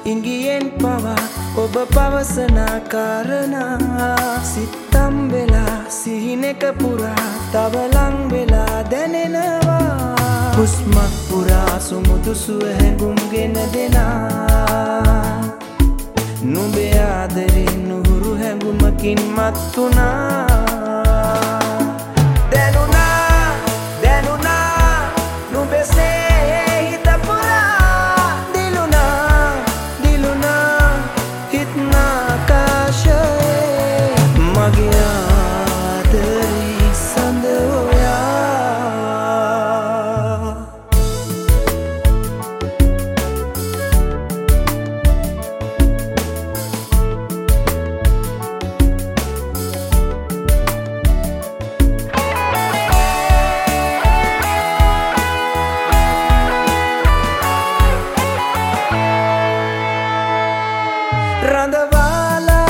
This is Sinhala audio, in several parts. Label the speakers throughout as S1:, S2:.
S1: ඉංගියෙන් පවා ඔබ පවසන කාරණා සිත්තම් වෙලා සිහිනෙක පුරා තව ලං වෙලා දැනෙනවා හුස්මක් පුරා සුමුදු සුව හැඟුම්ගෙන දෙනා නුඹේ ආදරේ නුහුරු හැඟුමකින් මත් වුණා රඳවාලා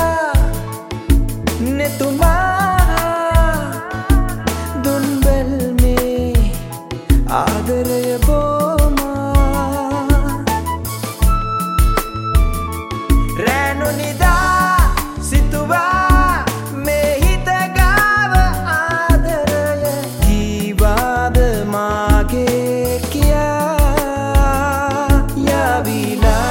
S1: නෙතුමා දුන් බැල්මේ ආදරය බොමා රැණු නිදා සිතුවා මේ හිත ගාව ආදරය ජීවාද මාගේ කියා යාවිලා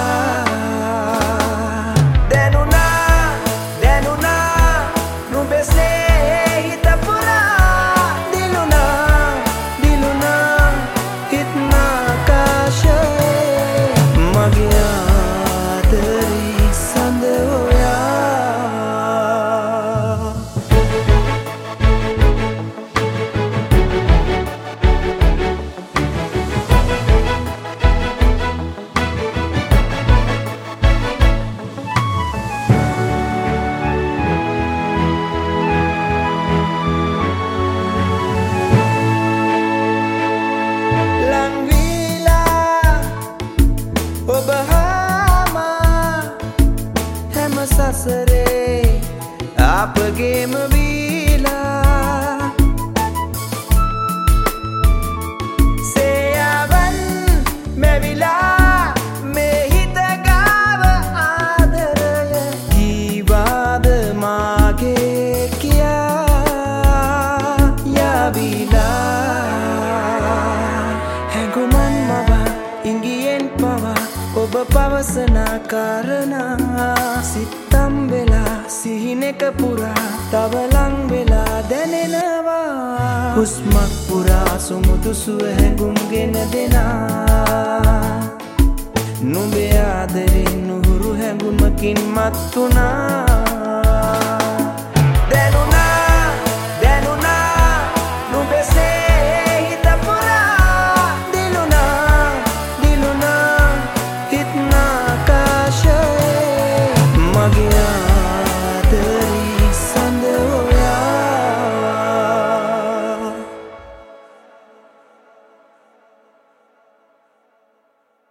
S1: සසරේ අපගේම වීලා සේයාවන් මැවිලා මේ හිත ගාව ආදරය ජීවාද මාගේ කියා යාවිලා හැඟුමන් මවා ඉංගියෙන් පවා ඔබ පවසන කාරණා සිත්තම් වෙලා සිහිනෙක පුරා තව ලං වෙලා දැනෙනවා හුස්මක් පුරා සුමුදු සුව හැඟුම්ගෙන දෙනා නුඹේ ආදරේ නුහුරු හැඟුමකින් මත් වුණා